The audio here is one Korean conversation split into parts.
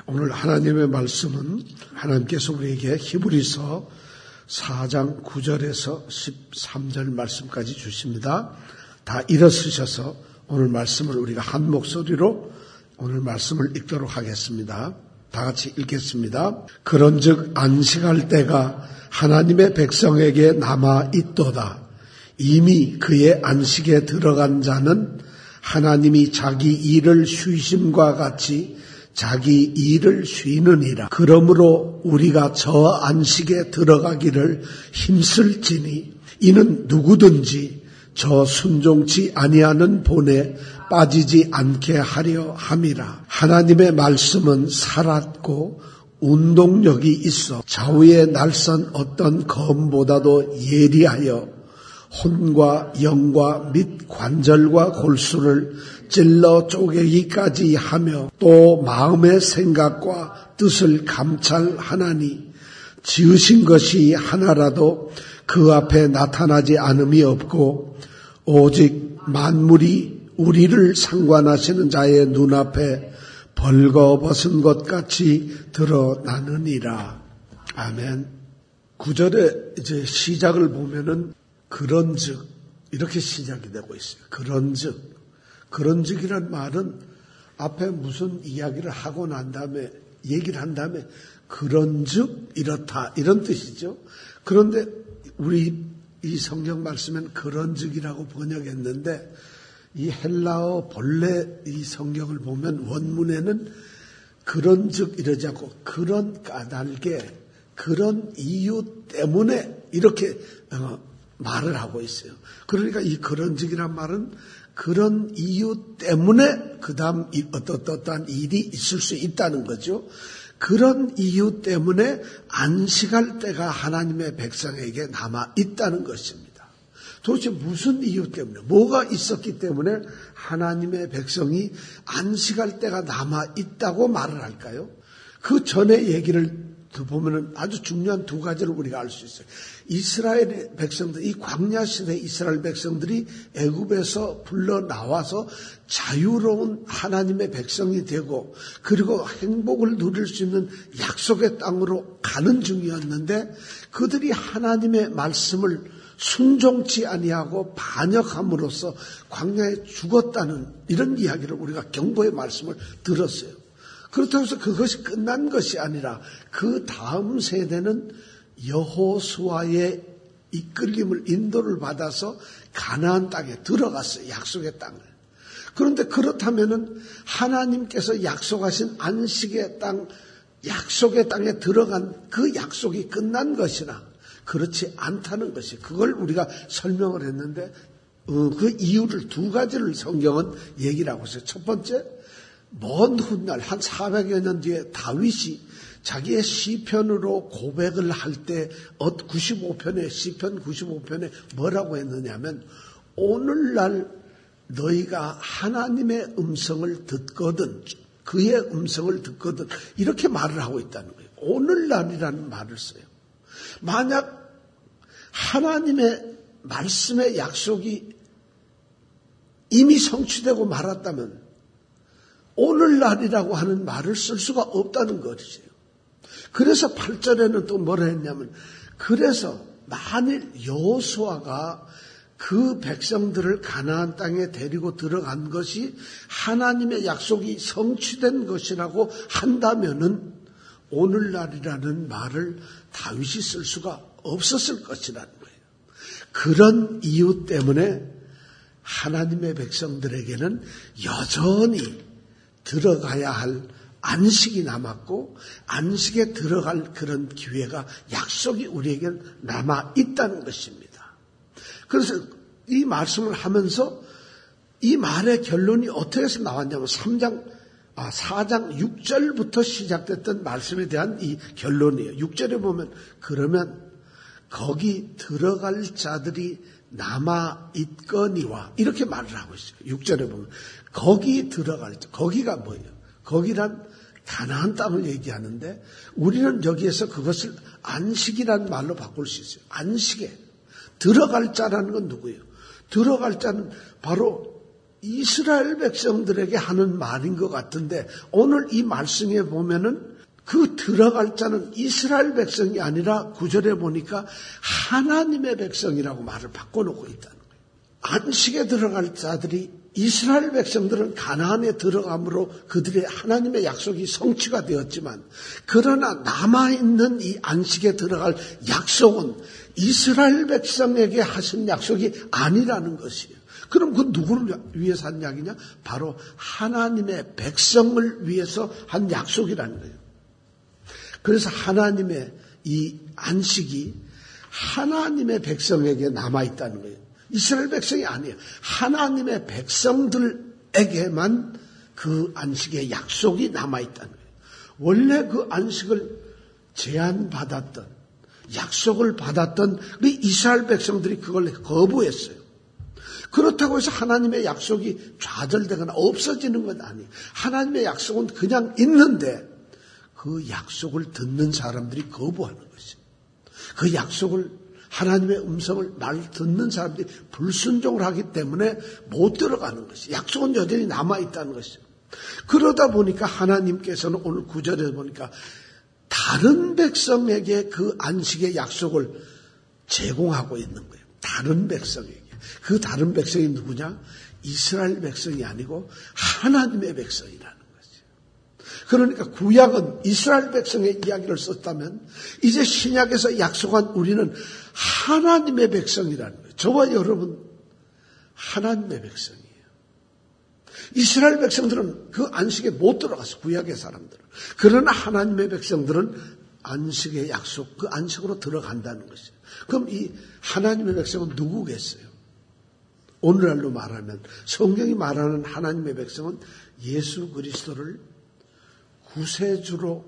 오늘 하나님의 말씀은 하나님께서 우리에게 히브리서 4장 9절에서 13절 말씀까지 주십니다. 다 일어서셔서 오늘 말씀을 우리가 한 목소리로 오늘 말씀을 읽도록 하겠습니다. 다 같이 읽겠습니다. 그런즉 안식할 때가 하나님의 백성에게 남아 있도다. 이미 그의 안식에 들어간 자는 하나님이 자기 일을 쉬심과 같이 자기 일을 쉬느니라. 그러므로 우리가 저 안식에 들어가기를 힘쓸지니 이는 누구든지 저 순종치 아니하는 본에 빠지지 않게 하려 함이라. 하나님의 말씀은 살았고 운동력이 있어 좌우에 날선 어떤 검보다도 예리하여 혼과 영과 및 관절과 골수를 찔러 쪼개기까지 하며 또 마음의 생각과 뜻을 감찰하나니 지으신 것이 하나라도 그 앞에 나타나지 않음이 없고 오직 만물이 우리를 상관하시는 자의 눈앞에 벌거벗은 것 같이 드러나느니라. 아멘. 9절의 이제 시작을 보면은 그런즉 이렇게 시작이 되고 있어요. 그런즉이란 말은 앞에 무슨 이야기를 하고 난 다음에 얘기를 한 다음에 그런즉 이렇다 이런 뜻이죠. 그런데 우리 이 성경 말씀엔 그런즉이라고 번역했는데 이 헬라어 본래 이 성경을 보면 원문에는 그런즉 이러지 않고 그런 까닭에 그런 이유 때문에 이렇게 말을 하고 있어요. 그러니까 이 그런즉이란 말은 그런 이유 때문에 그 다음 어떠한 일이 있을 수 있다는 거죠. 그런 이유 때문에 안식할 때가 하나님의 백성에게 남아 있다는 것입니다. 도대체 무슨 이유 때문에 뭐가 있었기 때문에 하나님의 백성이 안식할 때가 남아 있다고 말을 할까요? 그 전에 얘기를 보면은 아주 중요한 두 가지를 우리가 알 수 있어요. 이스라엘의 백성들, 이 광야 시대 이스라엘 백성들이 애굽에서 불러 나와서 자유로운 하나님의 백성이 되고 그리고 행복을 누릴 수 있는 약속의 땅으로 가는 중이었는데 그들이 하나님의 말씀을 순종치 아니하고 반역함으로써 광야에 죽었다는 이런 이야기를 우리가 경고의 말씀을 들었어요. 그렇다고 해서 그것이 끝난 것이 아니라 그 다음 세대는 여호수아의 이끌림을 인도를 받아서 가나안 땅에 들어갔어요. 약속의 땅을. 그런데 그렇다면은 하나님께서 약속하신 안식의 땅, 약속의 땅에 들어간 그 약속이 끝난 것이나 그렇지 않다는 것이 그걸 우리가 설명을 했는데 그 이유를 두 가지를 성경은 얘기를 하고 있어요. 첫 번째, 먼 훗날 한 400여 년 뒤에 다윗이 자기의 시편으로 고백을 할 때 95편에 시편 95편에 뭐라고 했느냐면 오늘날 너희가 하나님의 음성을 듣거든 그의 음성을 듣거든 이렇게 말을 하고 있다는 거예요. 오늘날이라는 말을 써요. 만약 하나님의 말씀의 약속이 이미 성취되고 말았다면 오늘날이라고 하는 말을 쓸 수가 없다는 것이에요. 그래서 8절에는 또 뭐라 했냐면 그래서 만일 여호수아가 그 백성들을 가나안 땅에 데리고 들어간 것이 하나님의 약속이 성취된 것이라고 한다면은 오늘날이라는 말을 다윗이 쓸 수가 없었을 것이라는 거예요. 그런 이유 때문에 하나님의 백성들에게는 여전히 들어가야 할 안식이 남았고 안식에 들어갈 그런 기회가 약속이 우리에게는 남아 있다는 것입니다. 그래서 이 말씀을 하면서 이 말의 결론이 어떻게 해서 나왔냐면 4장 6절부터 시작됐던 말씀에 대한 이 결론이에요. 6절에 보면 그러면 거기 들어갈 자들이 남아 있거니와 이렇게 말을 하고 있어요. 6절에 보면 거기 들어갈 자, 거기가 뭐예요? 거기란 가나안 땅을 얘기하는데 우리는 여기에서 그것을 안식이라는 말로 바꿀 수 있어요. 안식에 들어갈 자라는 건 누구예요? 들어갈 자는 바로 이스라엘 백성들에게 하는 말인 것 같은데 오늘 이 말씀에 보면은 그 들어갈 자는 이스라엘 백성이 아니라 9절에 보니까 하나님의 백성이라고 말을 바꿔놓고 있다는 거예요. 안식에 들어갈 자들이 이스라엘 백성들은 가나안에 들어감으로 그들의 하나님의 약속이 성취가 되었지만 그러나 남아있는 이 안식에 들어갈 약속은 이스라엘 백성에게 하신 약속이 아니라는 것이에요. 그럼 그 누구를 위해서 한 약이냐? 바로 하나님의 백성을 위해서 한 약속이라는 거예요. 그래서 하나님의 이 안식이 하나님의 백성에게 남아있다는 거예요. 이스라엘 백성이 아니에요. 하나님의 백성들에게만 그 안식의 약속이 남아있다는 거예요. 원래 그 안식을 제안받았던, 약속을 받았던 그 이스라엘 백성들이 그걸 거부했어요. 그렇다고 해서 하나님의 약속이 좌절되거나 없어지는 건 아니에요. 하나님의 약속은 그냥 있는데 그 약속을 듣는 사람들이 거부하는 것이에요. 그 약속을 하나님의 음성을 말 듣는 사람들이 불순종을 하기 때문에 못 들어가는 것이에요. 약속은 여전히 남아있다는 것이죠. 그러다 보니까 하나님께서는 오늘 9절에 보니까 다른 백성에게 그 안식의 약속을 제공하고 있는 거예요. 다른 백성에게. 그 다른 백성이 누구냐? 이스라엘 백성이 아니고 하나님의 백성이라는 거죠. 그러니까 구약은 이스라엘 백성의 이야기를 썼다면 이제 신약에서 약속한 우리는 하나님의 백성이라는 거예요. 저와 여러분 하나님의 백성이에요. 이스라엘 백성들은 그 안식에 못 들어갔어. 구약의 사람들은. 그러나 하나님의 백성들은 안식의 약속, 그 안식으로 들어간다는 것이에요. 그럼 이 하나님의 백성은 누구겠어요? 오늘날로 말하면 성경이 말하는 하나님의 백성은 예수 그리스도를 구세주로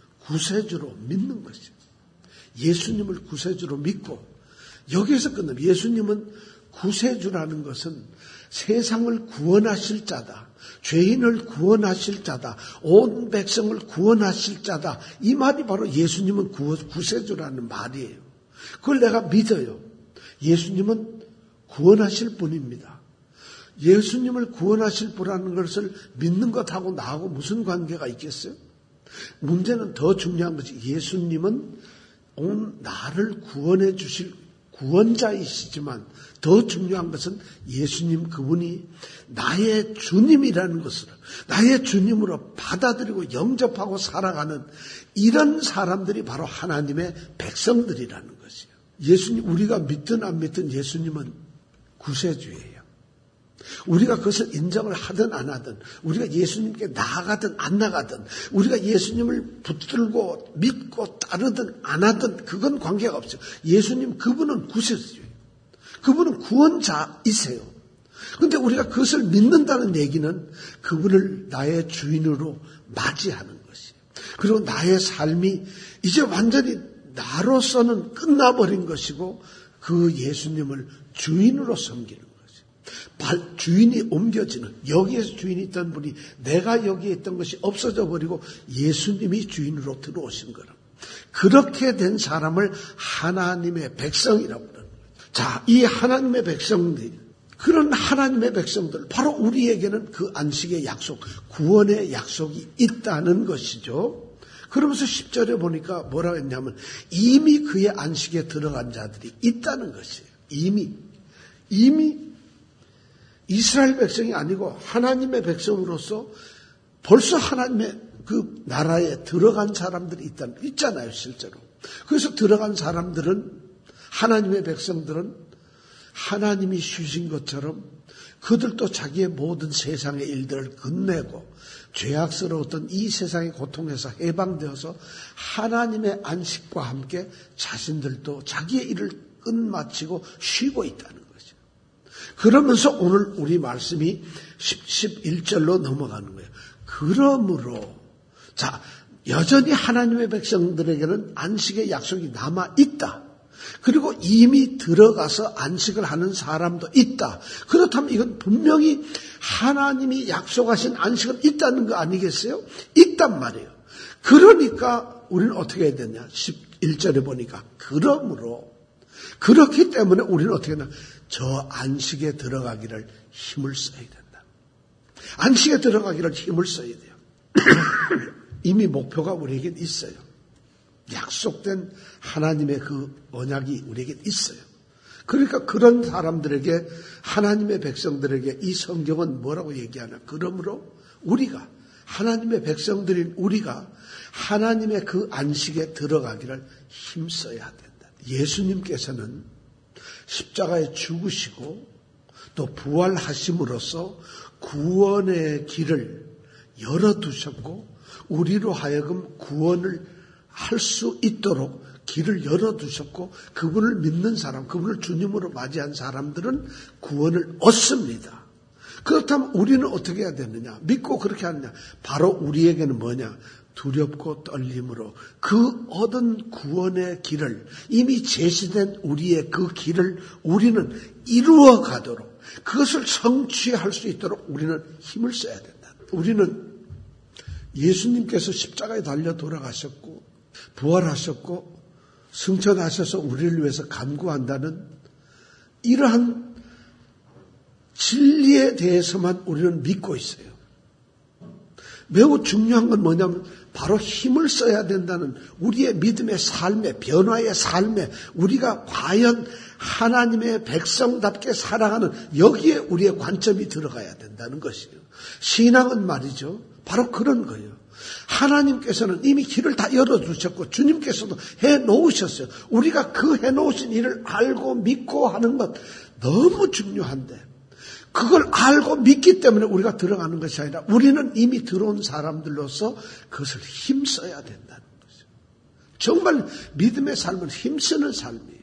믿는 것이죠. 예수님을 구세주로 믿고 여기에서 끝납니다. 예수님은 구세주라는 것은 세상을 구원하실 자다. 죄인을 구원하실 자다. 온 백성을 구원하실 자다. 이 말이 바로 예수님은 구세주라는 말이에요. 그걸 내가 믿어요. 예수님은 구원하실 분입니다. 예수님을 구원하실 분이라는 것을 믿는 것하고 나하고 무슨 관계가 있겠어요? 문제는 더 중요한 것이 예수님은 온 나를 구원해 주실 구원자이시지만 더 중요한 것은 예수님 그분이 나의 주님이라는 것을 나의 주님으로 받아들이고 영접하고 살아가는 이런 사람들이 바로 하나님의 백성들이라는 것이에요. 예수님, 우리가 믿든 안 믿든 예수님은 구세주예요. 우리가 그것을 인정을 하든 안 하든, 우리가 예수님께 나아가든 안 나가든, 우리가 예수님을 붙들고 믿고 따르든 안 하든 그건 관계가 없어요. 예수님 그분은 구세주예요. 그분은 구원자이세요. 그런데 우리가 그것을 믿는다는 얘기는 그분을 나의 주인으로 맞이하는 것이에요. 그리고 나의 삶이 이제 완전히 나로서는 끝나버린 것이고 그 예수님을 주인으로 섬기는 거죠. 주인이 옮겨지는, 여기에서 주인이 있던 분이 내가 여기에 있던 것이 없어져 버리고 예수님이 주인으로 들어오신 거라. 그렇게 된 사람을 하나님의 백성이라고 그러는 거예요. 자, 이 하나님의 백성들, 그런 하나님의 백성들, 바로 우리에게는 그 안식의 약속, 구원의 약속이 있다는 것이죠. 그러면서 10절에 보니까 뭐라고 했냐면 이미 그의 안식에 들어간 자들이 있다는 것이에요. 이미 이스라엘 백성이 아니고 하나님의 백성으로서 벌써 하나님의 그 나라에 들어간 사람들이 있잖아요, 실제로. 그래서 들어간 사람들은, 하나님의 백성들은 하나님이 쉬신 것처럼 그들도 자기의 모든 세상의 일들을 끝내고 죄악스러웠던 이 세상의 고통에서 해방되어서 하나님의 안식과 함께 자신들도 자기의 일을 끝마치고 쉬고 있다는 거죠. 그러면서 오늘 우리 말씀이 11절로 넘어가는 거예요. 그러므로, 자, 여전히 하나님의 백성들에게는 안식의 약속이 남아있다. 그리고 이미 들어가서 안식을 하는 사람도 있다. 그렇다면 이건 분명히 하나님이 약속하신 안식은 있다는 거 아니겠어요? 있단 말이에요. 그러니까 우리는 어떻게 해야 되냐? 11절에 보니까 그러므로, 그렇기 때문에 우리는 어떻게 하냐? 저 안식에 들어가기를 힘을 써야 된다. 안식에 들어가기를 힘을 써야 돼요. 이미 목표가 우리에겐 있어요. 약속된 하나님의 그 언약이 우리에겐 있어요. 그러니까 그런 사람들에게, 하나님의 백성들에게 이 성경은 뭐라고 얘기하나? 그러므로 우리가, 하나님의 백성들인 우리가 하나님의 그 안식에 들어가기를 힘써야 된다. 예수님께서는 십자가에 죽으시고 또 부활하심으로써 구원의 길을 열어두셨고, 우리로 하여금 구원을 할 수 있도록 길을 열어두셨고, 그분을 믿는 사람, 그분을 주님으로 맞이한 사람들은 구원을 얻습니다. 그렇다면 우리는 어떻게 해야 되느냐? 믿고 그렇게 하느냐? 바로 우리에게는 뭐냐? 두렵고 떨림으로 그 얻은 구원의 길을, 이미 제시된 우리의 그 길을 우리는 이루어 가도록, 그것을 성취할 수 있도록 우리는 힘을 써야 된다. 우리는 예수님께서 십자가에 달려 돌아가셨고 부활하셨고 승천하셔서 우리를 위해서 간구한다는 이러한 진리에 대해서만 우리는 믿고 있어요. 매우 중요한 건 뭐냐면 바로 힘을 써야 된다는 우리의 믿음의 삶에, 변화의 삶에, 우리가 과연 하나님의 백성답게 살아가는, 여기에 우리의 관점이 들어가야 된다는 것이에요. 신앙은 말이죠, 바로 그런 거예요. 하나님께서는 이미 길을 다 열어두셨고 주님께서도 해놓으셨어요. 우리가 그 해놓으신 일을 알고 믿고 하는 것 너무 중요한데, 그걸 알고 믿기 때문에 우리가 들어가는 것이 아니라 우리는 이미 들어온 사람들로서 그것을 힘써야 된다는 거죠. 정말 믿음의 삶은 힘쓰는 삶이에요.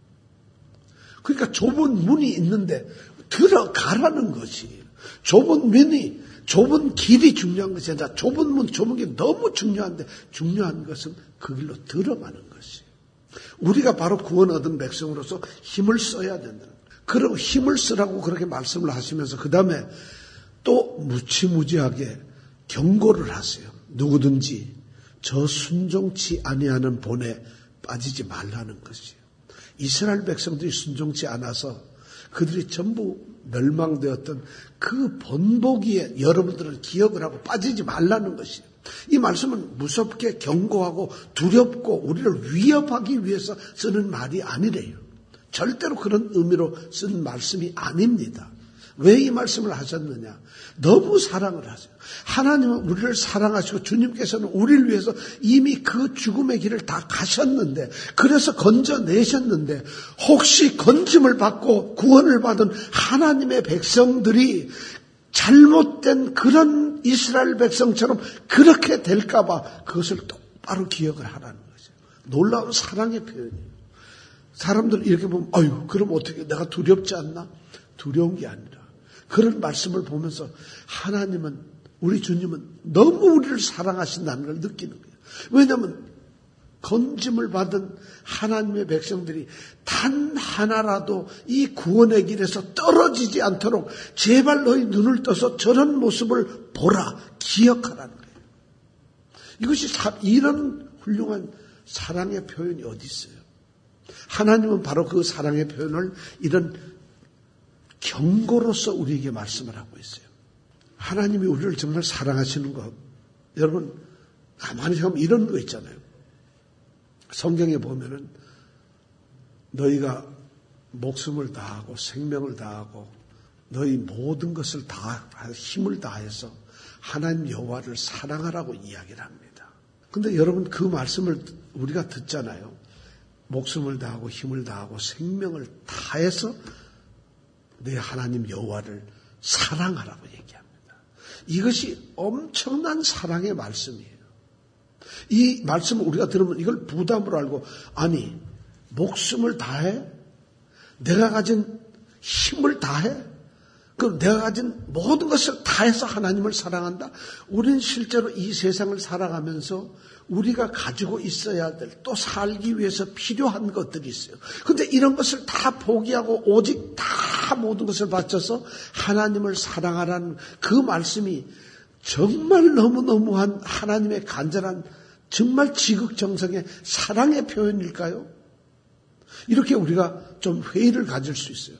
그러니까 좁은 문이 있는데 들어가라는 것이, 좁은 문이, 좁은 길이 중요한 것이 아니라 좁은 문, 좁은 길 너무 중요한데, 중요한 것은 그 길로 들어가는 것이에요. 우리가 바로 구원 얻은 백성으로서 힘을 써야 된다는 거예요. 그리고 힘을 쓰라고 그렇게 말씀을 하시면서 그 다음에 또 무지무지하게 경고를 하세요. 누구든지 저 순종치 아니하는 본에 빠지지 말라는 것이에요. 이스라엘 백성들이 순종치 않아서 그들이 전부 멸망되었던 그 본보기에 여러분들은 기억을 하고 빠지지 말라는 것이에요. 이 말씀은 무섭게 경고하고 두렵고 우리를 위협하기 위해서 쓰는 말이 아니래요. 절대로 그런 의미로 쓴 말씀이 아닙니다. 왜 이 말씀을 하셨느냐? 너무 사랑을 하세요. 하나님은 우리를 사랑하시고 주님께서는 우리를 위해서 이미 그 죽음의 길을 다 가셨는데, 그래서 건져내셨는데, 혹시 건짐을 받고 구원을 받은 하나님의 백성들이 잘못된 그런 이스라엘 백성처럼 그렇게 될까봐 그것을 똑바로 기억을 하라는 거죠. 놀라운 사랑의 표현이에요. 사람들 이렇게 보면, 아유, 그럼 어떻게, 내가 두렵지 않나? 두려운 게 아니라, 그런 말씀을 보면서 하나님은, 우리 주님은 너무 우리를 사랑하신다는 걸 느끼는 거예요. 왜냐하면 건짐을 받은 하나님의 백성들이 단 하나라도 이 구원의 길에서 떨어지지 않도록 제발 너희 눈을 떠서 저런 모습을 보라, 기억하라는 거예요. 이것이 이런 훌륭한 사랑의 표현이 어디 있어요? 하나님은 바로 그 사랑의 표현을 이런 경고로서 우리에게 말씀을 하고 있어요. 하나님이 우리를 정말 사랑하시는 것, 여러분 가만히 생각하면 이런 거 있잖아요. 성경에 보면은 너희가 목숨을 다하고 생명을 다하고 너희 모든 것을 다 힘을 다해서 하나님 여호와를 사랑하라고 이야기를 합니다. 그런데 여러분 그 말씀을 우리가 듣잖아요. 목숨을 다하고 힘을 다하고 생명을 다해서 내 하나님 여호와를 사랑하라고 얘기합니다. 이것이 엄청난 사랑의 말씀이에요. 이 말씀을 우리가 들으면 이걸 부담으로 알고, 아니 목숨을 다해? 내가 가진 힘을 다해? 그럼 내가 가진 모든 것을 다해서 하나님을 사랑한다? 우리는 실제로 이 세상을 살아가면서 우리가 가지고 있어야 될, 또 살기 위해서 필요한 것들이 있어요. 그런데 이런 것을 다 포기하고 오직 다 모든 것을 바쳐서 하나님을 사랑하라는 그 말씀이 정말 너무너무한 하나님의 간절한, 정말 지극정성의 사랑의 표현일까요? 이렇게 우리가 좀 회의를 가질 수 있어요.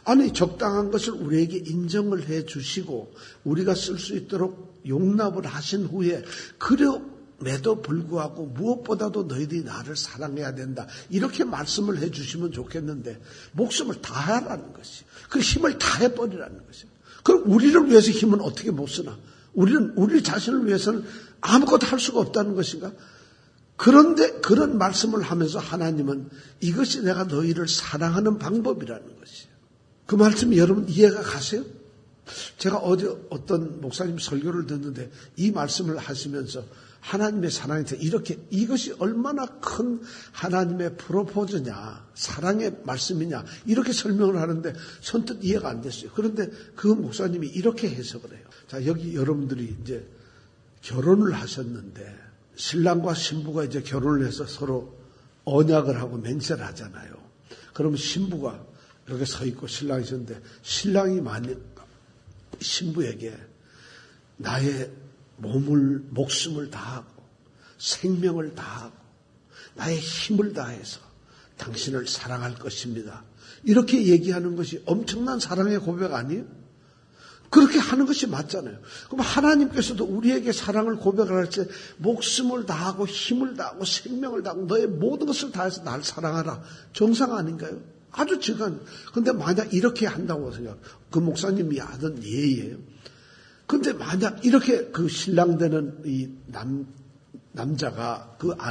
아니, 적당한 것을 우리에게 인정을 해 주시고 우리가 쓸 수 있도록 용납을 하신 후에 그럼에도 불구하고 무엇보다도 너희들이 나를 사랑해야 된다. 이렇게 말씀을 해 주시면 좋겠는데 목숨을 다하라는 것이. 그 힘을 다해버리라는 것이요. 그럼 우리를 위해서 힘은 어떻게 못 쓰나? 우리는 우리 자신을 위해서는 아무것도 할 수가 없다는 것인가? 그런데 그런 말씀을 하면서 하나님은 이것이 내가 너희를 사랑하는 방법이라는 것이에요. 그 말씀이 여러분 이해가 가세요? 제가 어떤 목사님 설교를 듣는데 이 말씀을 하시면서 하나님의 사랑에 대해 이것이 얼마나 큰 하나님의 프로포즈냐, 사랑의 말씀이냐, 이렇게 설명을 하는데 선뜻 이해가 안 됐어요. 그런데 그 목사님이 이렇게 해석을 해요. 자, 여기 여러분들이 이제 결혼을 하셨는데 신랑과 신부가 이제 결혼을 해서 서로 언약을 하고 맹세를 하잖아요. 그러면 신부가 이렇게 서 있고 신랑이 있었는데 신랑이 신부에게 나의 목숨을 다하고 생명을 다하고 나의 힘을 다해서 당신을 사랑할 것입니다. 이렇게 얘기하는 것이 엄청난 사랑의 고백 아니에요? 그렇게 하는 것이 맞잖아요. 그럼 하나님께서도 우리에게 사랑을 고백을 할 때 목숨을 다하고 힘을 다하고 생명을 다하고 너의 모든 것을 다해서 날 사랑하라. 정상 아닌가요? 아주 지간. 근데 만약 이렇게 한다고 생각, 그 목사님이 하던 예의예요. 근데 만약 이렇게 그 신랑 되는 이 남자가 그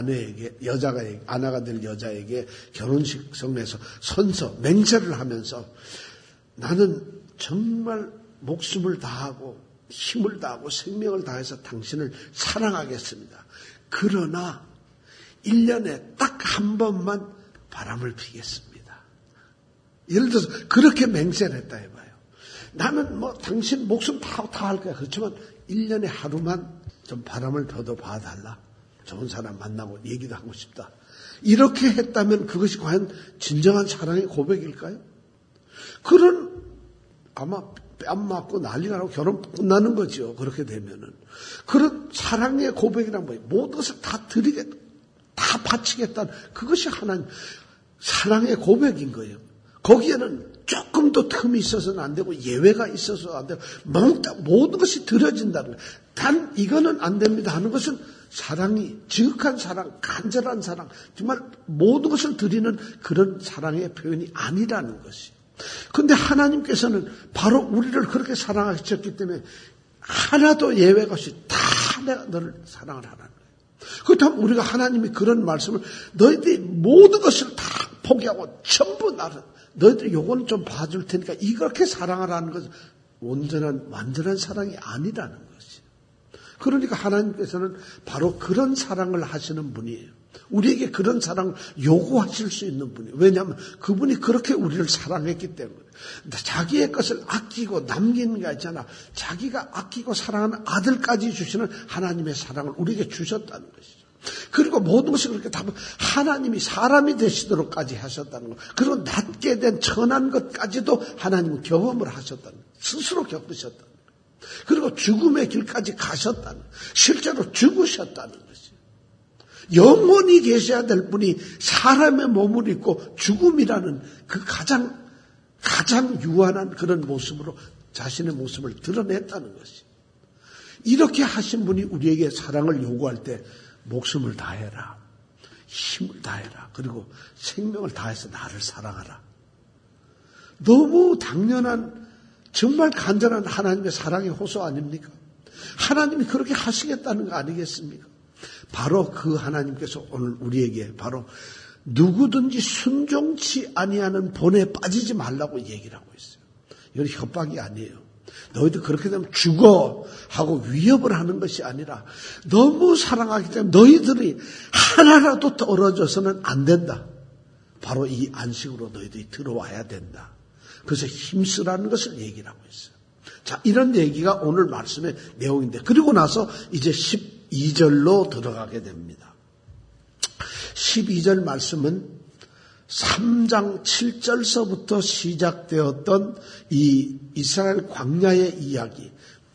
아내가 될 여자에게 결혼식장에서 선서, 맹세를 하면서 나는 정말 목숨을 다하고 힘을 다하고 생명을 다해서 당신을 사랑하겠습니다. 그러나 1년에 딱 한 번만 바람을 피겠습니다. 예를 들어서 그렇게 맹세를 했다 해봐요. 나는 당신 목숨 다 할 거야. 그렇지만 1년에 하루만 좀 바람을 펴도 봐달라. 좋은 사람 만나고 얘기도 하고 싶다. 이렇게 했다면 그것이 과연 진정한 사랑의 고백일까요? 그런 아마 뺨 맞고 난리가 나고 결혼 끝나는 거죠. 그렇게 되면은. 그런 사랑의 고백이란 뭐예요? 모든 것을 다 다 바치겠다는 그것이 하나님 사랑의 고백인 거예요. 거기에는 조금도 틈이 있어서는 안 되고 예외가 있어서 안 되고 모든 것이 드려진다는 거예요. 단 이거는 안 됩니다 하는 것은 사랑이 지극한 사랑, 간절한 사랑, 정말 모든 것을 드리는 그런 사랑의 표현이 아니라는 것이. 그런데 하나님께서는 바로 우리를 그렇게 사랑하셨기 때문에 하나도 예외가 없이 다 내가 너를 사랑을 하라는 거예요. 그렇다면 우리가 하나님이 그런 말씀을 너희들이 모든 것을 다 포기하고 전부 나를 너희들이 요거는 좀 봐줄 테니까 이렇게 사랑하라는 것은 완전한 사랑이 아니라는 것이. 그러니까 하나님께서는 바로 그런 사랑을 하시는 분이에요. 우리에게 그런 사랑을 요구하실 수 있는 분이에요. 왜냐하면 그분이 그렇게 우리를 사랑했기 때문에. 자기의 것을 아끼고 남기는 게 아니잖아. 자기가 아끼고 사랑하는 아들까지 주시는 하나님의 사랑을 우리에게 주셨다는 것이죠. 그리고 모든 것을 그렇게 다 하나님이 사람이 되시도록까지 하셨다는 것. 그리고 낮게 된 천한 것까지도 하나님은 경험을 하셨다는 것. 스스로 겪으셨다는 것. 그리고 죽음의 길까지 가셨다는 것. 실제로 죽으셨다는 것이죠. 영원히 계셔야 될 분이 사람의 몸을 입고 죽음이라는 그 가장 유한한 그런 모습으로 자신의 모습을 드러냈다는 것이. 이렇게 하신 분이 우리에게 사랑을 요구할 때 목숨을 다해라. 힘을 다해라. 그리고 생명을 다해서 나를 사랑하라. 너무 당연한 정말 간절한 하나님의 사랑의 호소 아닙니까? 하나님이 그렇게 하시겠다는 거 아니겠습니까? 바로 그 하나님께서 오늘 우리에게 바로 누구든지 순종치 아니하는 본에 빠지지 말라고 얘기를 하고 있어요. 이건 협박이 아니에요. 너희들 그렇게 되면 죽어 하고 위협을 하는 것이 아니라 너무 사랑하기 때문에 너희들이 하나라도 떨어져서는 안 된다. 바로 이 안식으로 너희들이 들어와야 된다. 그래서 힘쓰라는 것을 얘기를 하고 있어요. 자, 이런 얘기가 오늘 말씀의 내용인데 그리고 나서 이제 12절로 들어가게 됩니다. 12절 말씀은 3장 7절서부터 시작되었던 이 이스라엘 광야의 이야기,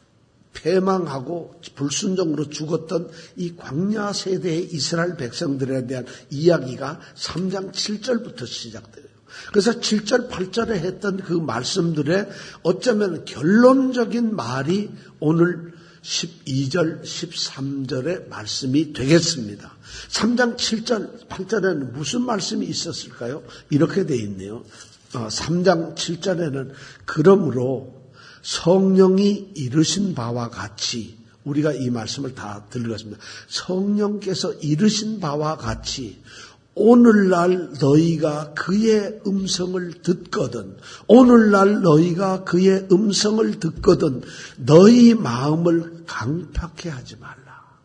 패망하고 불순종으로 죽었던 이 광야 세대의 이스라엘 백성들에 대한 이야기가 3장 7절부터 시작돼요. 그래서 7절, 8절에 했던 그 말씀들의 어쩌면 결론적인 말이 오늘 12절, 13절의 말씀이 되겠습니다. 3장 7절, 8절에는 무슨 말씀이 있었을까요? 이렇게 돼 있네요. 3장 7절에는 그러므로 성령이 이르신 바와 같이, 우리가 이 말씀을 다 들었습니다. 성령께서 이르신 바와 같이 오늘날 너희가 그의 음성을 듣거든, 오늘날 너희가 그의 음성을 듣거든 너희 마음을 강팍해 하지 말라.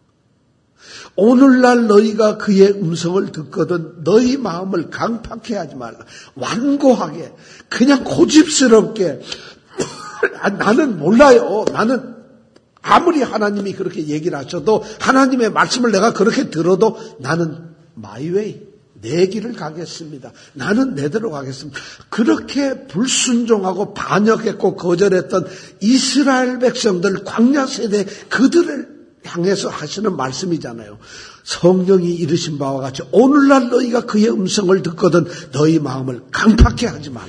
오늘날 너희가 그의 음성을 듣거든 너희 마음을 강팍해 하지 말라. 완고하게, 그냥 고집스럽게 나는 몰라요. 나는 아무리 하나님이 그렇게 얘기를 하셔도, 하나님의 말씀을 내가 그렇게 들어도 나는 my way, 내 길을 가겠습니다. 나는 내대로 가겠습니다. 그렇게 불순종하고 반역했고 거절했던 이스라엘 백성들, 광야 세대, 그들을 향해서 하시는 말씀이잖아요. 성령이 이르신 바와 같이 오늘날 너희가 그의 음성을 듣거든 너희 마음을 강팍해 하지 말라.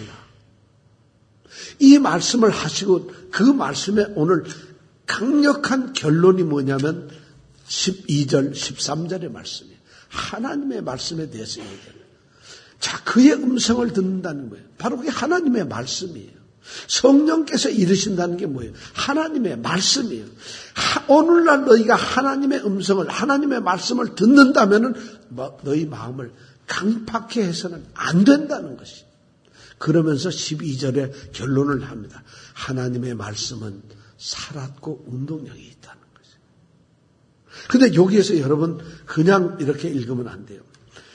이 말씀을 하시고 그 말씀에 오늘 강력한 결론이 뭐냐면 12절, 13절의 말씀이에요. 하나님의 말씀에 대해서 얘기해요. 자, 그의 음성을 듣는다는 거예요. 바로 그게 하나님의 말씀이에요. 성령께서 이르신다는 게 뭐예요? 하나님의 말씀이에요. 오늘날 너희가 하나님의 음성을, 하나님의 말씀을 듣는다면은 너희 마음을 강팍해 해서는 안 된다는 것이. 그러면서 12절에 결론을 합니다. 하나님의 말씀은 살았고 운동력이 있다는 거죠. 그런데 여기에서 여러분 그냥 이렇게 읽으면 안 돼요.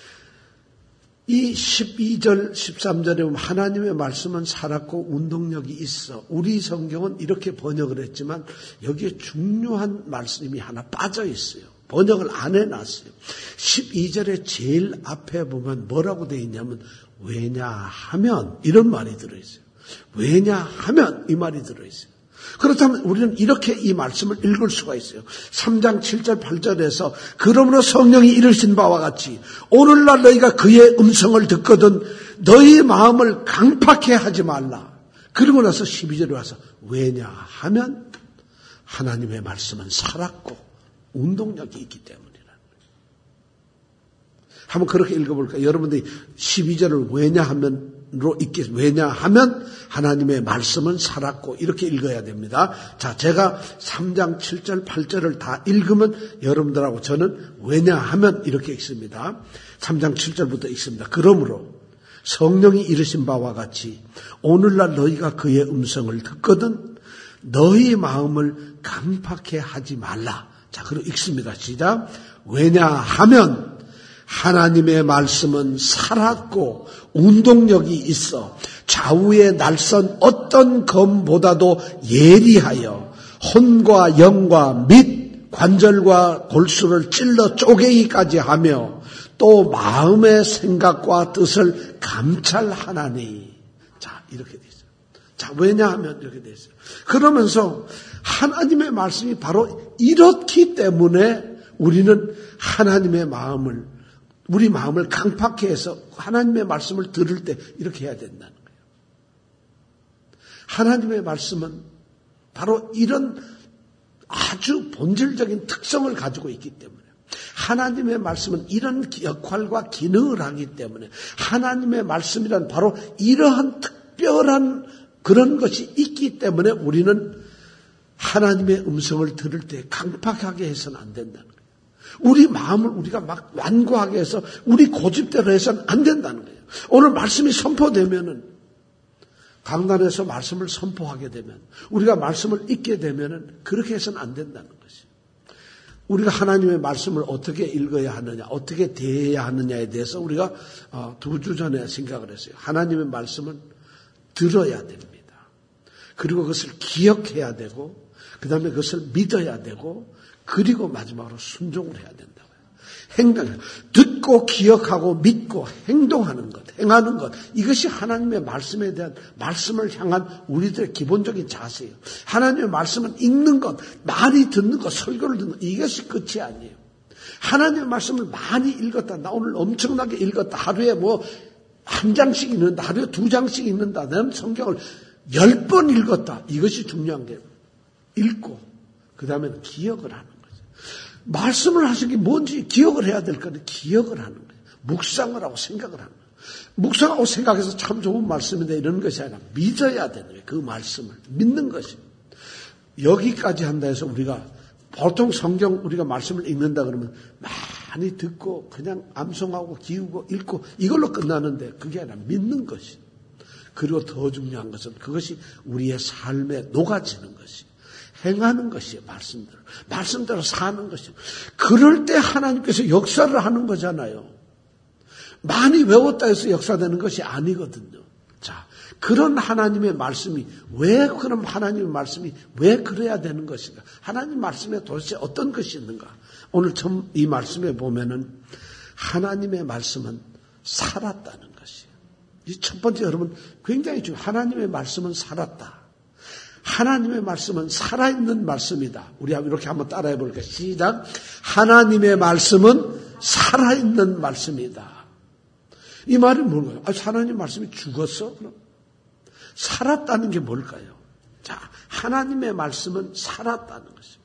이 12절, 13절에 보면 하나님의 말씀은 살았고 운동력이 있어. 우리 성경은 이렇게 번역을 했지만 여기에 중요한 말씀이 하나 빠져 있어요. 번역을 안 해놨어요. 12절에 제일 앞에 보면 뭐라고 되어 있냐면 왜냐하면 이런 말이 들어있어요. 왜냐하면 이 말이 들어있어요. 그렇다면 우리는 이렇게 이 말씀을 읽을 수가 있어요. 3장 7절 8절에서 그러므로 성령이 이르신 바와 같이 오늘날 너희가 그의 음성을 듣거든 너희 마음을 강팍해 하지 말라. 그리고 나서 12절에 와서 왜냐하면 하나님의 말씀은 살았고 운동력이 있기 때문이라는 거예요. 한번 그렇게 읽어볼까요? 여러분들이 12절을 왜냐하면로 읽겠습니다. 왜냐하면 하나님의 말씀은 살았고 이렇게 읽어야 됩니다. 자, 제가 3장 7절 8절을 다 읽으면 여러분들하고 저는 왜냐하면 이렇게 읽습니다. 3장 7절부터 읽습니다. 그러므로 성령이 이르신 바와 같이 오늘날 너희가 그의 음성을 듣거든 너희 마음을 강팍해 하지 말라. 자, 그리고 읽습니다. 시작. 왜냐하면 하나님의 말씀은 살았고 운동력이 있어 좌우에 날선 어떤 검보다도 예리하여 혼과 영과 및 관절과 골수를 찔러 쪼개기까지 하며 또 마음의 생각과 뜻을 감찰하나니. 자, 이렇게 돼 있어요. 자, 왜냐하면 이렇게 돼 있어요. 그러면서 하나님의 말씀이 바로 이렇기 때문에 우리는 하나님의 마음을, 우리 마음을 강팍해 해서 하나님의 말씀을 들을 때 이렇게 해야 된다는 거예요. 하나님의 말씀은 바로 이런 아주 본질적인 특성을 가지고 있기 때문에, 하나님의 말씀은 이런 역할과 기능을 하기 때문에, 하나님의 말씀이란 바로 이러한 특별한 그런 것이 있기 때문에 우리는 하나님의 음성을 들을 때 강팍하게 해서는 안 된다는 거예요. 우리 마음을 우리가 막 완고하게 해서 우리 고집대로 해서는 안 된다는 거예요. 오늘 말씀이 선포되면은, 강단에서 말씀을 선포하게 되면, 우리가 말씀을 읽게 되면은 그렇게 해서는 안 된다는 것이. 우리가 하나님의 말씀을 어떻게 읽어야 하느냐, 어떻게 대해야 하느냐에 대해서 우리가 2주 전에 생각을 했어요. 하나님의 말씀은 들어야 됩니다. 그리고 그것을 기억해야 되고, 그 다음에 그것을 믿어야 되고, 그리고 마지막으로 순종을 해야 된다고요. 행동, 듣고 기억하고 믿고 행동하는 것, 행하는 것, 이것이 하나님의 말씀에 대한, 말씀을 향한 우리들의 기본적인 자세예요. 하나님의 말씀은 읽는 것, 많이 듣는 것, 설교를 듣는 것, 이것이 끝이 아니에요. 하나님의 말씀을 많이 읽었다, 나 오늘 엄청나게 읽었다, 하루에 한 장씩 읽는다. 하루에 2장씩 읽는다. 나는 성경을 10번 읽었다. 이것이 중요한 게 읽고 그 다음에는 기억을 하는 거죠. 말씀을 하신 게 뭔지 기억을 해야 될 거는 기억을 하는 거예요. 묵상을 하고 생각을 하는 거예요. 묵상하고 생각해서 참 좋은 말씀인데 이런 것이 아니라 믿어야 되는 거예요. 그 말씀을 믿는 것이. 여기까지 한다 해서 우리가 보통 성경 우리가 말씀을 읽는다 그러면 많이 듣고 그냥 암송하고 기우고 읽고 이걸로 끝나는데 그게 아니라 믿는 것이. 그리고 더 중요한 것은 그것이 우리의 삶에 녹아지는 것이. 행하는 것이에요. 말씀대로 사는 것이에요. 그럴 때 하나님께서 역사를 하는 거잖아요. 많이 외웠다 해서 역사되는 것이 아니거든요. 자, 그런 하나님의 말씀이 그럼 하나님의 말씀이 왜 그래야 되는 것인가? 하나님 말씀에 도대체 어떤 것이 있는가? 오늘 처음 이 말씀에 보면은 하나님의 말씀은 살았다는 것이에요. 이 첫 번째 여러분 굉장히 중요해요. 하나님의 말씀은 살았다. 하나님의 말씀은 살아있는 말씀이다. 우리 이렇게 한번 따라해 볼까요? 시작. 하나님의 말씀은 살아있는 말씀이다. 이 말이 뭘까요? 하나님 말씀이 죽었어? 그럼 살았다는 게 뭘까요? 자, 하나님의 말씀은 살았다는 것입니다.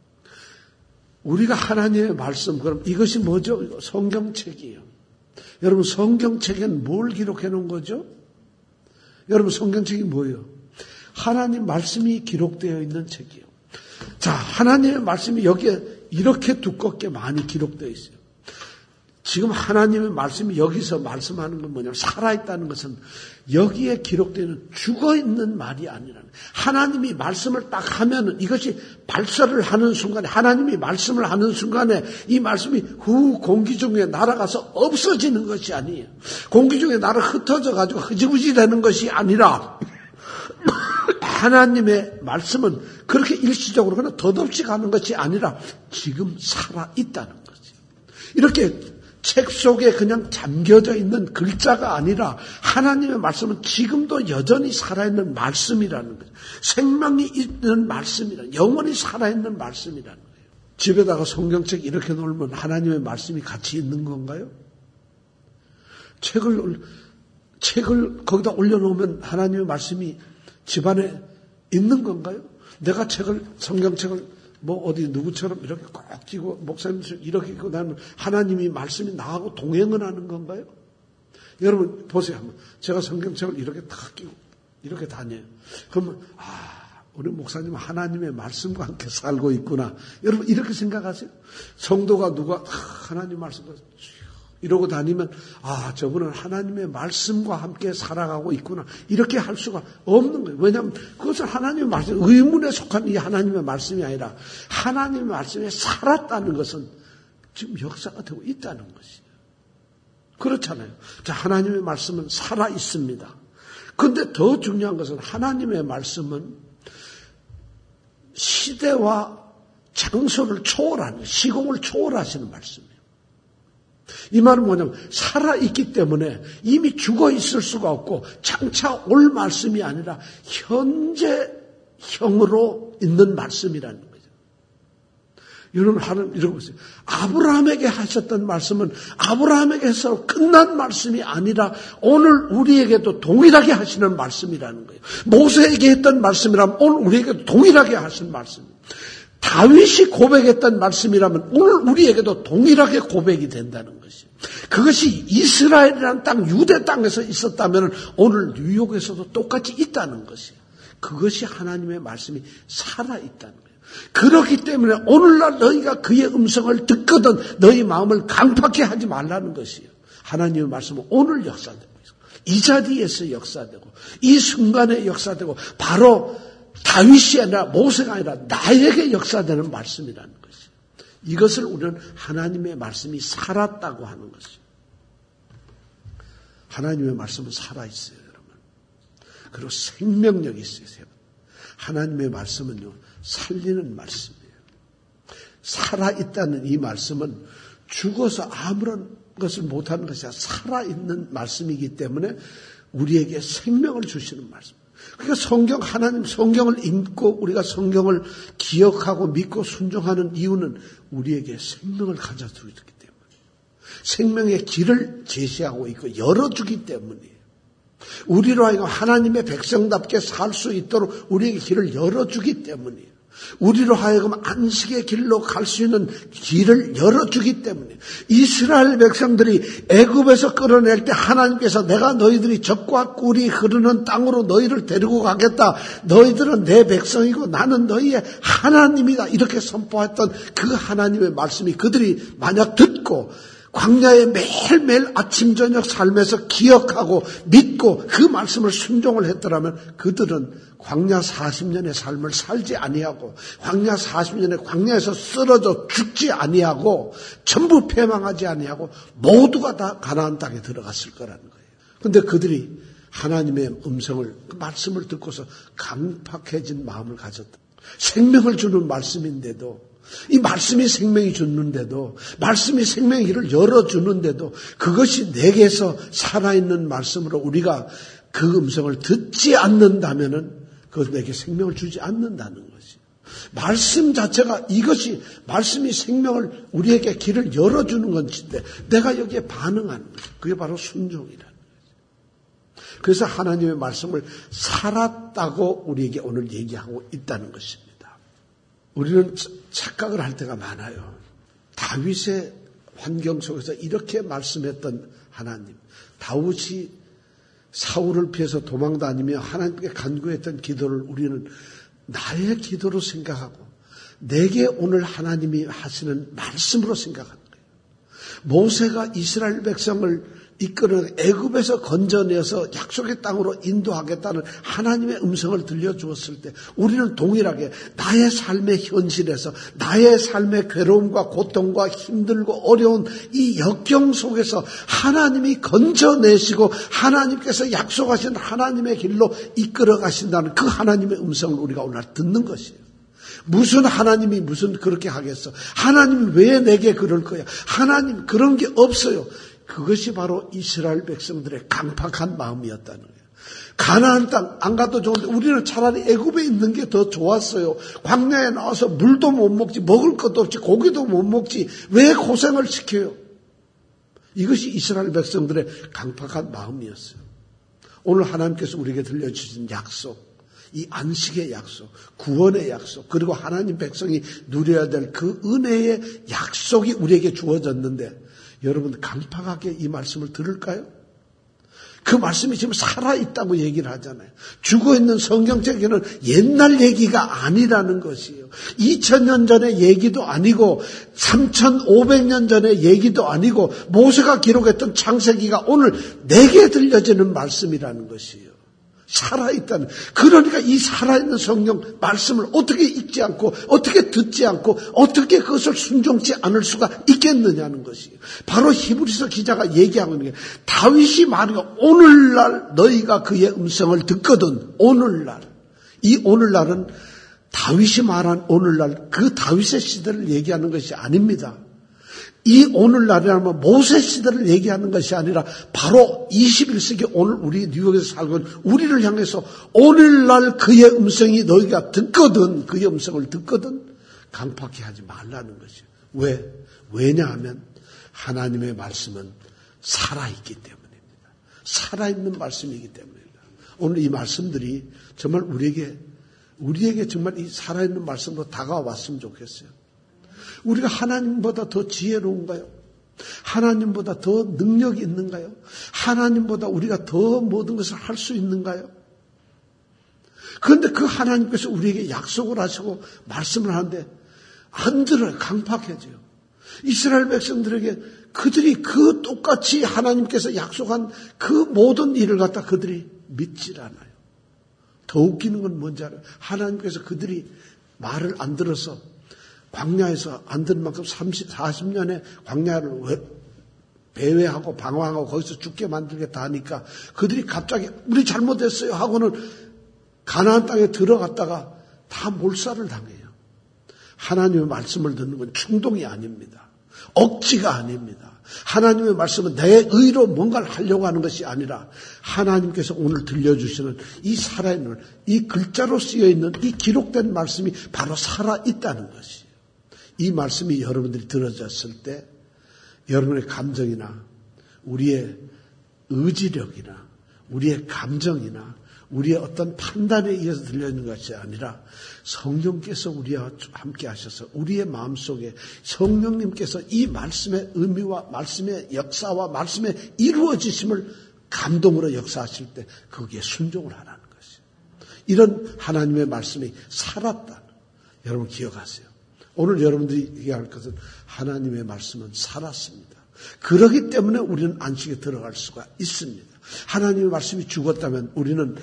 우리가 하나님의 말씀, 그럼 이것이 뭐죠? 성경책이에요. 여러분 성경책에는 뭘 기록해 놓은 거죠? 여러분 성경책이 뭐예요? 하나님 말씀이 기록되어 있는 책이에요. 자, 하나님의 말씀이 여기에 이렇게 두껍게 많이 기록되어 있어요. 지금 하나님의 말씀이 여기서 말씀하는 건 뭐냐면 살아있다는 것은 여기에 기록되는 죽어있는 말이 아니라는 거예요. 하나님이 말씀을 딱 하면은 이것이 발설을 하는 순간에 하나님이 말씀을 하는 순간에 이 말씀이 공기 중에 날아가서 없어지는 것이 아니에요. 공기 중에 날아 흩어져 가지고 흐지부지 되는 것이 아니라 하나님의 말씀은 그렇게 일시적으로 그냥 덧없이 가는 것이 아니라 지금 살아있다는 거지. 이렇게 책 속에 그냥 잠겨져 있는 글자가 아니라 하나님의 말씀은 지금도 여전히 살아있는 말씀이라는 거죠. 생명이 있는 말씀이라는, 영원히 살아있는 말씀이라는 거예요. 집에다가 성경책 이렇게 놓으면 하나님의 말씀이 같이 있는 건가요? 책을 거기다 올려놓으면 하나님의 말씀이 집안에 있는 건가요? 내가 성경책을 어디 누구처럼 이렇게 꼭 쥐고 목사님처럼 이렇게 입고 나는 하나님이 말씀이 나하고 동행을 하는 건가요? 여러분 보세요 한번. 제가 성경책을 이렇게 탁 끼고 이렇게 다녀요. 그러면 우리 목사님은 하나님의 말씀과 함께 살고 있구나. 여러분 이렇게 생각하세요? 성도가 누가 하나님 말씀과 이러고 다니면 저분은 하나님의 말씀과 함께 살아가고 있구나. 이렇게 할 수가 없는 거예요. 왜냐하면 그것은 하나님의 말씀, 의문에 속한 이 하나님의 말씀이 아니라 하나님의 말씀에 살았다는 것은 지금 역사가 되고 있다는 것이에요. 그렇잖아요. 자, 하나님의 말씀은 살아 있습니다. 그런데 더 중요한 것은 하나님의 말씀은 시대와 장소를 초월하는, 시공을 초월하시는 말씀이에요. 이 말은 뭐냐면 살아있기 때문에 이미 죽어있을 수가 없고 장차 올 말씀이 아니라 현재형으로 있는 말씀이라는 거죠. 여러분 하나님 이러고 있어요. 아브라함에게 하셨던 말씀은 아브라함에게서 끝난 말씀이 아니라 오늘 우리에게도 동일하게 하시는 말씀이라는 거예요. 모세에게 했던 말씀이라면 오늘 우리에게도 동일하게 하시는 말씀입니다. 다윗이 고백했던 말씀이라면 오늘 우리에게도 동일하게 고백이 된다는 것이. 그것이 이스라엘이라는 땅, 유대 땅에서 있었다면 오늘 뉴욕에서도 똑같이 있다는 것이에요. 그것이 하나님의 말씀이 살아있다는 거예요. 그렇기 때문에 오늘날 너희가 그의 음성을 듣거든 너희 마음을 강팍해 하지 말라는 것이에요. 하나님의 말씀은 오늘 역사되고 있어요. 이 자리에서 역사되고 이 순간에 역사되고 바로 다윗이 아니라 모세가 아니라 나에게 역사되는 말씀이라는 것이에요. 이것을 우리는 하나님의 말씀이 살았다고 하는 것이에요. 하나님의 말씀은 살아있어요, 여러분. 그리고 생명력이 있어요. 하나님의 말씀은요, 살리는 말씀이에요. 살아있다는 이 말씀은 죽어서 아무런 것을 못하는 것이 아니라 살아있는 말씀이기 때문에 우리에게 생명을 주시는 말씀. 그러니까 하나님 성경을 읽고 우리가 성경을 기억하고 믿고 순종하는 이유는 우리에게 생명을 가져주기 때문에. 생명의 길을 제시하고 있고 열어주기 때문이에요. 우리로 하여금 하나님의 백성답게 살 수 있도록 우리에게 길을 열어주기 때문이에요. 우리로 하여금 안식의 길로 갈 수 있는 길을 열어주기 때문에 이스라엘 백성들이 애굽에서 끌어낼 때 하나님께서 내가 너희들이 젖과 꿀이 흐르는 땅으로 너희를 데리고 가겠다. 너희들은 내 백성이고 나는 너희의 하나님이다. 이렇게 선포했던 그 하나님의 말씀이 그들이 만약 듣고 광야에 매일매일 아침 저녁 삶에서 기억하고 믿고 그 말씀을 순종을 했더라면 그들은 광야 40년의 삶을 살지 아니하고 광야 40년의 광야에서 쓰러져 죽지 아니하고 전부 패망하지 아니하고 모두가 다 가나안 땅에 들어갔을 거라는 거예요. 그런데 그들이 하나님의 음성을 그 말씀을 듣고서 강팍해진 마음을 가졌다. 생명을 주는 말씀인데도 이 말씀이 생명이 주는데도 말씀이 생명의 길을 열어주는데도 그것이 내게서 살아있는 말씀으로 우리가 그 음성을 듣지 않는다면은 그것 내게 생명을 주지 않는다는 것이 말씀 자체가 이것이 말씀이 생명을 우리에게 길을 열어주는 것인데 내가 여기에 반응하는 것 그게 바로 순종이라는 거죠. 그래서 하나님의 말씀을 살았다고 우리에게 오늘 얘기하고 있다는 것입니다. 우리는 착각을 할 때가 많아요. 다윗의 환경 속에서 이렇게 말씀했던 하나님, 다윗이 사울을 피해서 도망다니며 하나님께 간구했던 기도를 우리는 나의 기도로 생각하고 내게 오늘 하나님이 하시는 말씀으로 생각하는 거예요. 모세가 이스라엘 백성을 이끌어 애굽에서 건져내서 약속의 땅으로 인도하겠다는 하나님의 음성을 들려주었을 때 우리는 동일하게 나의 삶의 현실에서 나의 삶의 괴로움과 고통과 힘들고 어려운 이 역경 속에서 하나님이 건져내시고 하나님께서 약속하신 하나님의 길로 이끌어 가신다는 그 하나님의 음성을 우리가 오늘 듣는 것이에요. 무슨 하나님이 무슨 그렇게 하겠어? 하나님이 왜 내게 그럴 거야? 하나님 그런 게 없어요. 그것이 바로 이스라엘 백성들의 강팍한 마음이었다는 거예요. 가나안 땅 안 가도 좋은데 우리는 차라리 애굽에 있는 게 더 좋았어요. 광야에 나와서 물도 못 먹지 먹을 것도 없지 고기도 못 먹지 왜 고생을 시켜요? 이것이 이스라엘 백성들의 강팍한 마음이었어요. 오늘 하나님께서 우리에게 들려주신 약속 이 안식의 약속, 구원의 약속, 그리고 하나님 백성이 누려야 될 그 은혜의 약속이 우리에게 주어졌는데 여러분 강팍하게 이 말씀을 들을까요? 그 말씀이 지금 살아있다고 얘기를 하잖아요. 죽어있는 성경책에는 옛날 얘기가 아니라는 것이에요. 2000년 전의 얘기도 아니고 3500년 전의 얘기도 아니고 모세가 기록했던 창세기가 오늘 내게 들려지는 말씀이라는 것이에요. 살아있다는. 그러니까 이 살아있는 성경 말씀을 어떻게 읽지 않고 어떻게 듣지 않고 어떻게 그것을 순종치 않을 수가 있겠느냐는 것이에요. 바로 히브리서 기자가 얘기하고 있는 게 다윗이 말하기가 오늘날 너희가 그의 음성을 듣거든. 오늘날. 이 오늘날은 다윗이 말한 오늘날 그 다윗의 시대를 얘기하는 것이 아닙니다. 이 오늘날이라면 모세 시대를 얘기하는 것이 아니라 바로 21세기 오늘 우리 뉴욕에서 살고 있는 우리를 향해서 오늘날 그의 음성이 너희가 듣거든 그의 음성을 듣거든 강팍해 하지 말라는 것이에요. 왜? 왜냐하면 하나님의 말씀은 살아있기 때문입니다. 살아있는 말씀이기 때문입니다. 오늘 이 말씀들이 정말 우리에게 정말 이 살아있는 말씀으로 다가왔으면 좋겠어요. 우리가 하나님보다 더 지혜로운가요? 하나님보다 더 능력이 있는가요? 하나님보다 우리가 더 모든 것을 할 수 있는가요? 그런데 그 하나님께서 우리에게 약속을 하시고 말씀을 하는데 안 들어요. 강팍해져요. 이스라엘 백성들에게 그들이 그 똑같이 하나님께서 약속한 그 모든 일을 갖다 그들이 믿질 않아요. 더 웃기는 건 뭔지 알아요? 하나님께서 그들이 말을 안 들어서 광야에서 안 든 만큼 40년의 광야를 배회하고 방황하고 거기서 죽게 만들겠다 하니까 그들이 갑자기 우리 잘못했어요 하고는 가나안 땅에 들어갔다가 다 몰살을 당해요. 하나님의 말씀을 듣는 건 충동이 아닙니다. 억지가 아닙니다. 하나님의 말씀은 내 의로 뭔가를 하려고 하는 것이 아니라 하나님께서 오늘 들려주시는 이 살아있는 이 글자로 쓰여있는 이 기록된 말씀이 바로 살아있다는 것이에요. 이 말씀이 여러분들이 들어졌을 때 여러분의 감정이나 우리의 의지력이나 우리의 감정이나 우리의 어떤 판단에 의해서 들려있는 것이 아니라 성령께서 우리와 함께 하셔서 우리의 마음속에 성령님께서 이 말씀의 의미와 말씀의 역사와 말씀의 이루어지심을 감동으로 역사하실 때 거기에 순종을 하라는 것이에요. 이런 하나님의 말씀이 살았다. 여러분 기억하세요. 오늘 여러분들이 얘기할 것은 하나님의 말씀은 살았습니다. 그렇기 때문에 우리는 안식에 들어갈 수가 있습니다. 하나님의 말씀이 죽었다면 우리는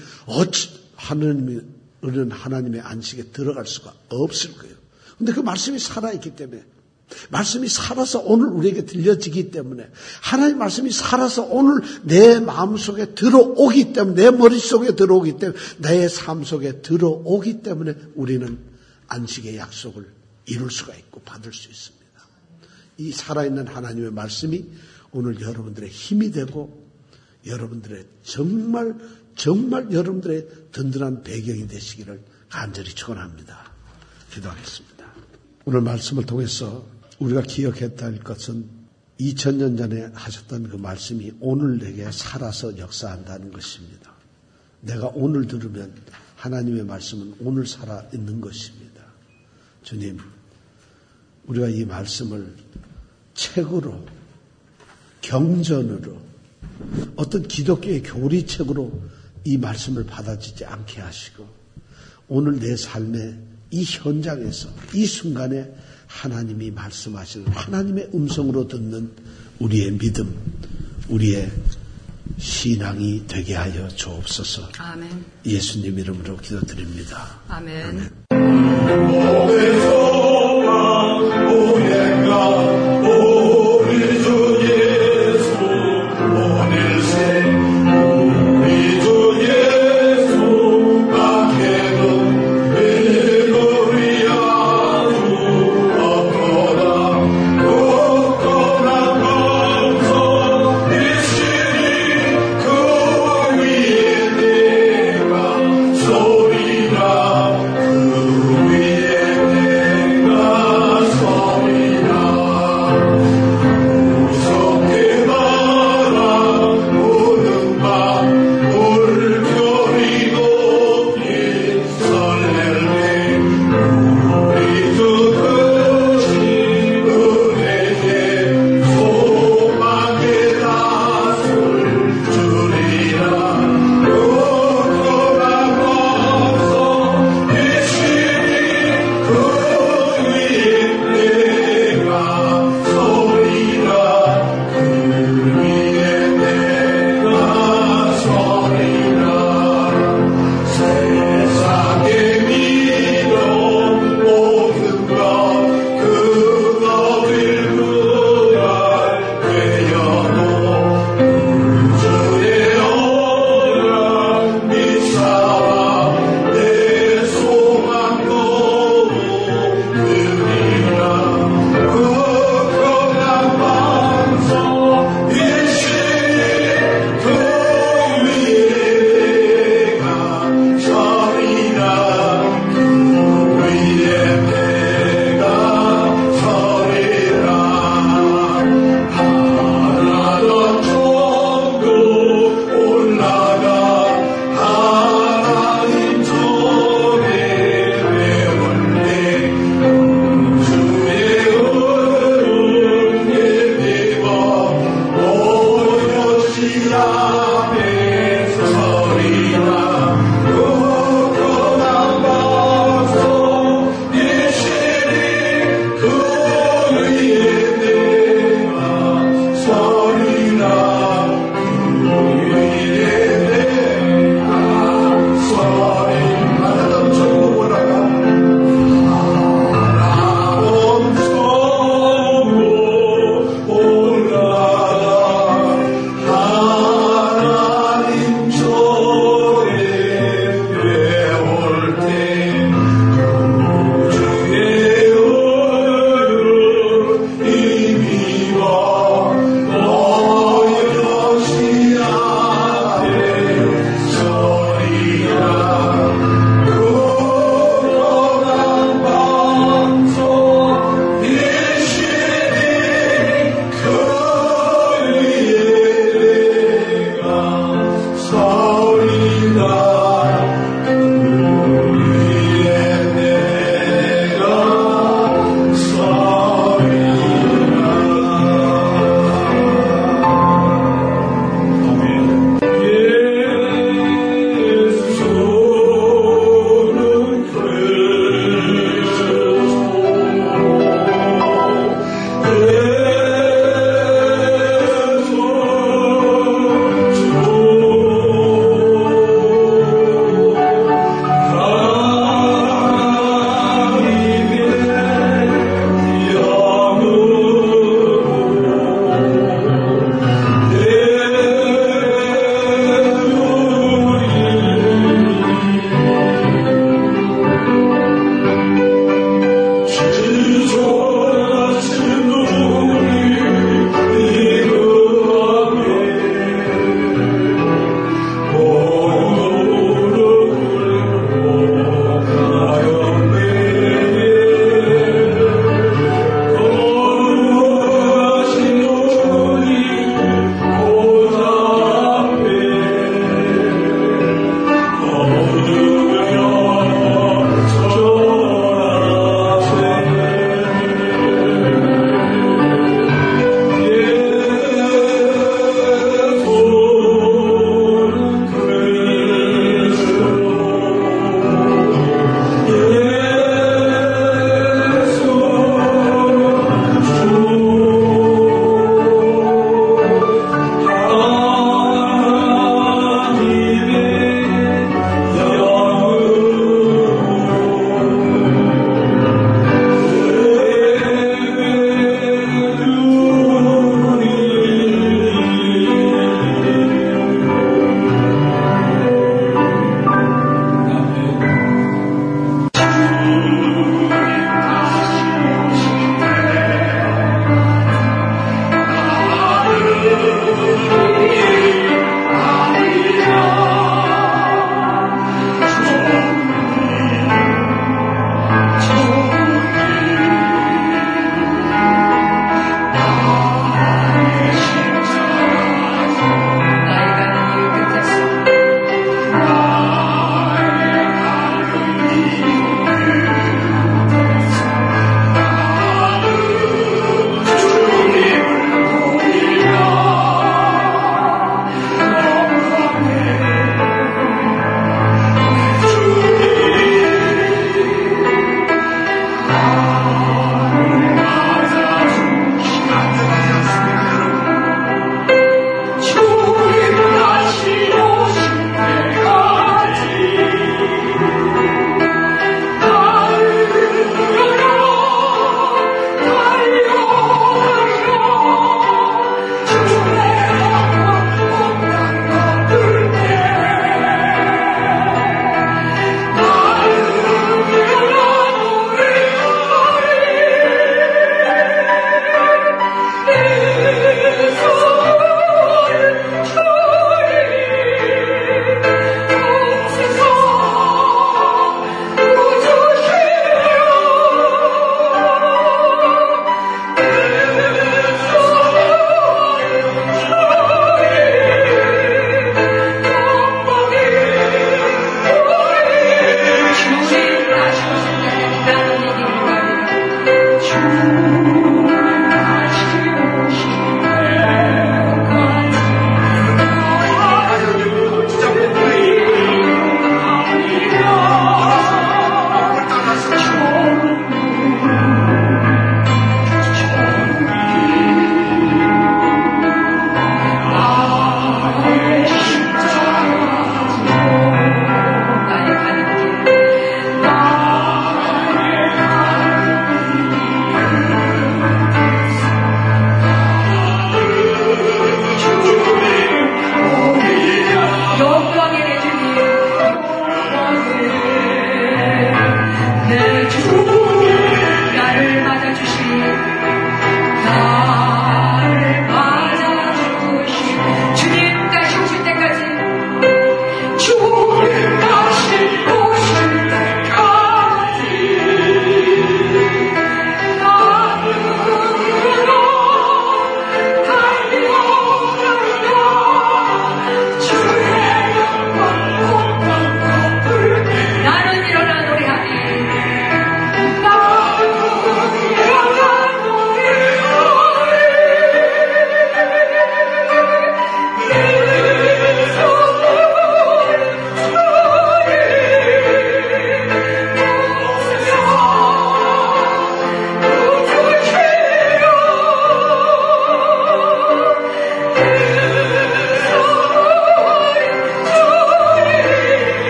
하나님의 안식에 들어갈 수가 없을 거예요. 그런데 그 말씀이 살아있기 때문에 말씀이 살아서 오늘 우리에게 들려지기 때문에 하나님의 말씀이 살아서 오늘 내 마음속에 들어오기 때문에 내 머릿속에 들어오기 때문에 내 삶 속에 들어오기 때문에 우리는 안식의 약속을 이룰 수가 있고 받을 수 있습니다. 이 살아있는 하나님의 말씀이 오늘 여러분들의 힘이 되고 여러분들의 정말 여러분들의 든든한 배경이 되시기를 간절히 축원합니다. 기도하겠습니다. 오늘 말씀을 통해서 우리가 기억해야 할 것은 2000년 전에 하셨던 그 말씀이 오늘 내게 살아서 역사한다는 것입니다. 내가 오늘 들으면 하나님의 말씀은 오늘 살아있는 것입니다. 주님, 우리가 이 말씀을 책으로, 경전으로, 어떤 기독교의 교리책으로 이 말씀을 받아지지 않게 하시고 오늘 내 삶의 이 현장에서 이 순간에 하나님이 말씀하시는 하나님의 음성으로 듣는 우리의 믿음, 우리의 신앙이 되게 하여 주옵소서. 아멘. 예수님 이름으로 기도드립니다. 아멘. 아멘.